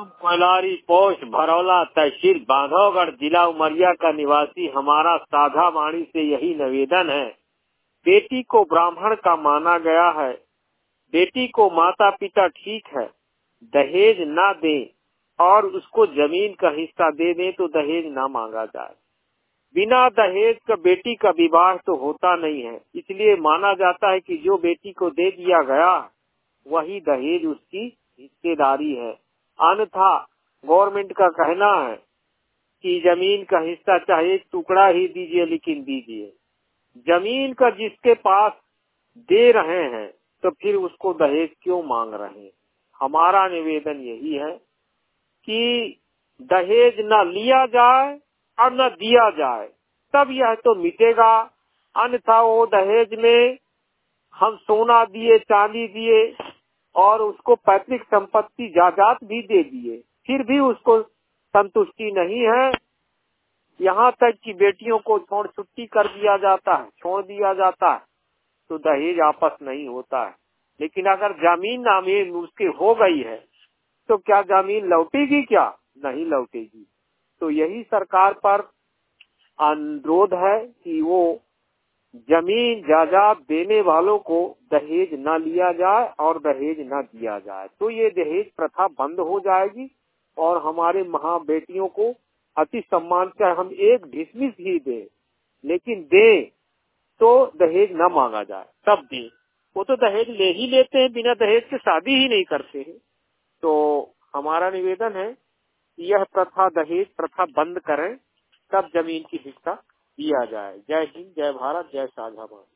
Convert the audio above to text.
नाम कोयलारी पोस्ट भरौला तहसील बांधवगढ़ जिला उमरिया का निवासी हमारा साधा वाणी से यही निवेदन है। बेटी को ब्राह्मण का माना गया है, बेटी को माता पिता ठीक है दहेज ना दें और उसको जमीन का हिस्सा दे दें तो दहेज ना मांगा जाए। बिना दहेज का बेटी का विवाह तो होता नहीं है, इसलिए माना जाता है कि जो बेटी को दे दिया गया वही दहेज उसकी हिस्सेदारी है। अन्यथा गवर्नमेंट का कहना है कि जमीन का हिस्सा चाहे एक टुकड़ा ही दीजिए लेकिन दीजिए। जमीन का जिसके पास दे रहे हैं तो फिर उसको दहेज क्यों मांग रहे हैं। हमारा निवेदन यही है कि दहेज न लिया जाए और न दिया जाए, तब यह तो मिटेगा। अन्यथा वो दहेज में हम सोना दिए चांदी दिए और उसको पैतृक संपत्ति जायदाद भी दे दिए, फिर भी उसको संतुष्टि नहीं है। यहाँ तक कि बेटियों को छोड़ छुट्टी कर दिया जाता है, छोड़ दिया जाता है तो दहेज आपस नहीं होता है। लेकिन अगर जमीन नामे उसके हो गई है तो क्या जमीन लौटेगी? क्या नहीं लौटेगी। तो यही सरकार पर अनुरोध है कि वो जमीन जायदाद देने वालों को दहेज न लिया जाए और दहेज न दिया जाए, तो ये दहेज प्रथा बंद हो जाएगी और हमारे महा बेटियों को अति सम्मान से हम एक डिसमिस ही दे, लेकिन दे तो दहेज न मांगा जाए, तब दे। वो तो दहेज ले ही लेते हैं, बिना दहेज के शादी ही नहीं करते हैं। तो हमारा निवेदन है कि यह प्रथा दहेज प्रथा बंद करें, तब जमीन की हिस्सा दिया जाए। जय हिंद, जय भारत, जय साझा भारत।